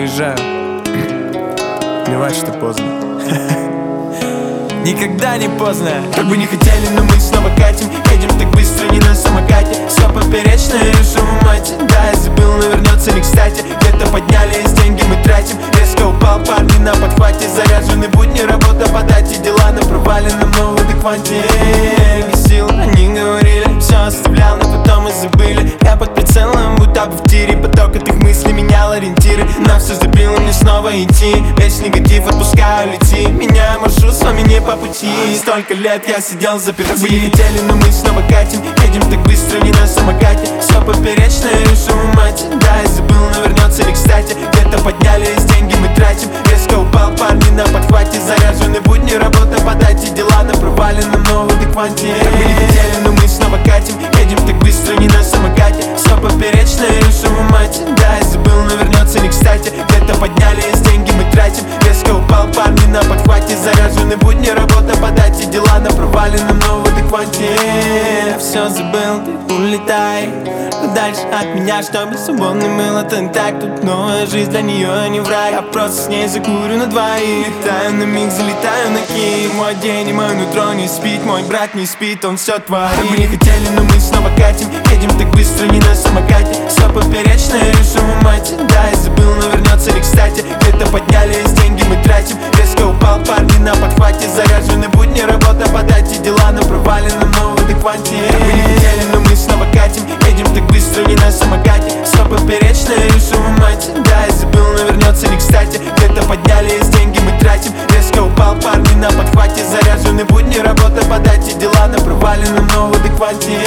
уезжаю. Плевать, что поздно. Никогда не поздно. Как бы не хотели, но мы снова катим. Едем так быстро, не на самокате. Все поперечно, решу мать. Да, я забыл, но вернется не кстати. Где-то поднялись, деньги мы тратим. Резко упал, парни на подхвате. Заряжены будни, работа по дате. Дела на проваленном, но в адеквате. Сил, они говорили, все оставлял, но потом и забыли. Я под прицелом, будто бы в тире. Поток от их мыслей менял ориентиры. На все забил, мне снова идти. Весь негатив отпускаю, лети. Меняю маршрут, с вами не по пути. Столько лет я сидел заперти. Как бы не хотели, но мы снова катим. Едем так быстро, не на самокате. Все поперечно, решу мать. Да, я забыл, но вернется не кстати. Где-то поднялись, деньги мы тратим. Резко упал, парни на подхвате. Заряжены будни, работа по дате. Дела на проваленном, но в адеквате. Как бы не хотели, но мы снова катим. Едем так быстро, не на самокате. Все поперечно, решу мать. Да, я забыл, но вернется не кстати. Где-то поднялись, деньги мы тратим. Резко упал, парни на подхвате. Заряжены будни, работа по дате. Дела на проваленном, но в адеквате. Я все забыл, ты улетай дальше от меня, чтобы свободным был это не так. Тут новая жизнь для нее, а не в рай. Я просто с ней закурю на двоих. Летаю на миг, залетаю на Киев. Мой день и мое нутро не спит. Мой брат не спит, он все творит. Как бы не хотели, но мы снова катим. Едем так быстро, не на самокате. Все поперечно, решу мать. Да, я забыл, но вернется не кстати. Где-то поднялись, деньги мы тратим. Резко упал, парни на подхвате. Заряжены будни, работа по дате. Дела на проваленном, но в адеквате. Как бы не хотели, но мы снова катим. Едем так быстро, не на самокате. Все поперечно, решу мать. Да, я забыл, но вернется не кстати. Где-то поднялись, деньги мы тратим. Резко упал, парни на подхвате. Заряжены будни, работа по дате. Дела на проваленном, но в адеквате.